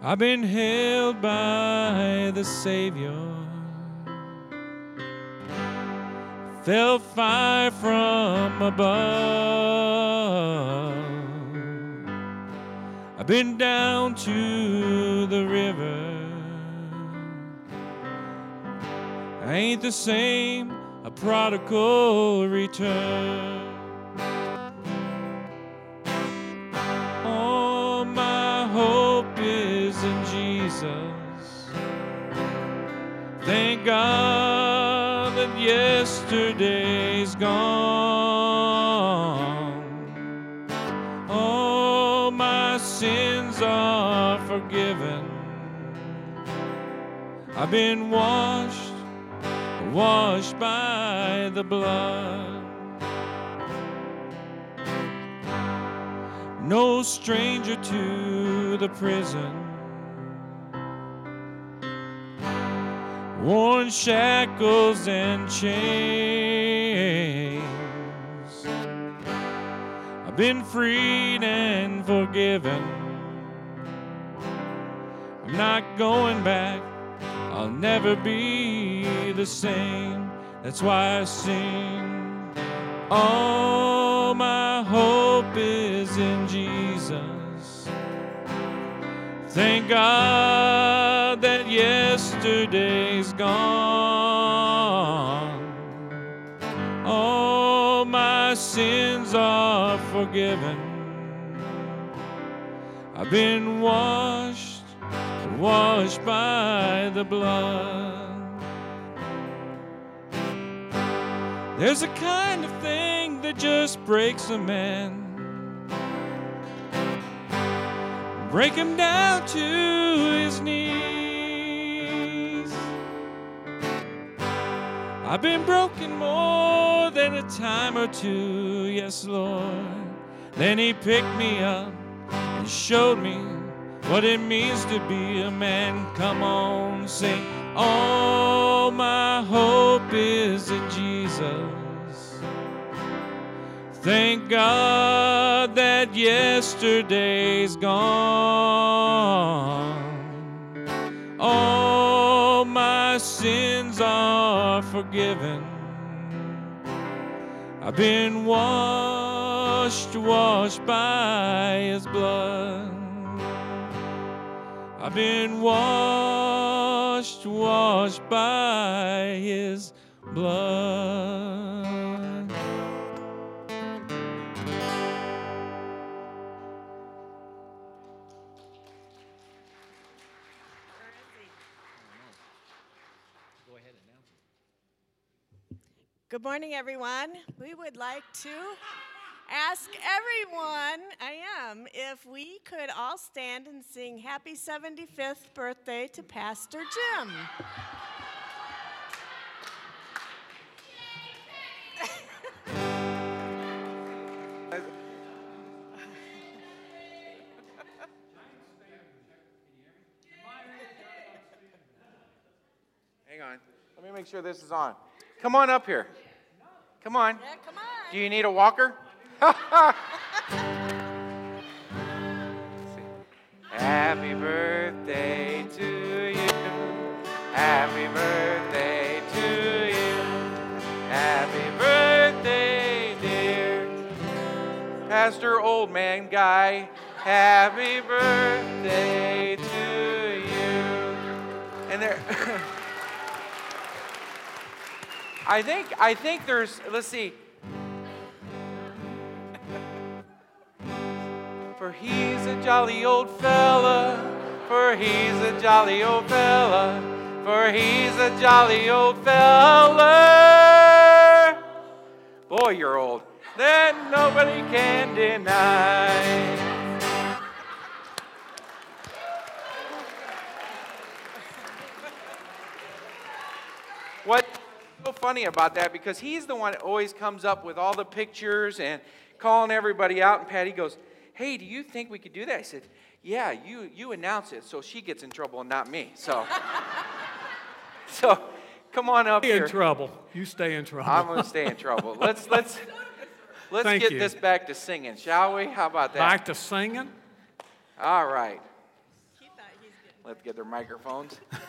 I've been held by the Savior. Felt fire from above. I've been down to the river. I ain't the same, a prodigal return. All my hope is in Jesus. Thank God that yesterday's gone. All my sins are forgiven. I've been washed by the blood. No stranger to the prison. Worn shackles and chains. I've been freed and forgiven. I'm not going back. I'll never be the same. That's why I sing. All my hope is in Jesus. Thank God that yesterday's gone. All my sins are forgiven. I've been washed by the blood. There's a kind of thing that just breaks a man. Break him down to his knees. I've been broken more than a time or two, yes, Lord. Then he picked me up and showed me what it means to be a man. Come on, sing. All my hope is in Jesus. Thank God that yesterday's gone. All my sins are forgiven. I've been washed by his blood. I've been washed by his blood. Good morning, everyone. We would like to ask everyone, if we could all stand and sing Happy 75th Birthday to Pastor Jim. Hang on. Let me make sure this is on. Come on up here. Come on. Yeah, come on. Do you need a walker? Happy birthday to you. Happy birthday to you. Happy birthday, dear Pastor Old Man Guy. Happy birthday to you. And there I think there's, let's see. For he's a jolly old fella, for he's a jolly old fella, for he's a jolly old fella. Boy, you're old. That nobody can deny. What's so funny about that, because he's the one that always comes up with all the pictures and calling everybody out, and Patty goes, hey, do you think we could do that? I said, yeah, you announce it so she gets in trouble and not me. So come on up here. Stay in trouble. You stay in trouble. I'm going to stay in trouble. Let's get this back to singing, shall we? How about that? Back to singing? All right. He thought he's Let's get their microphones.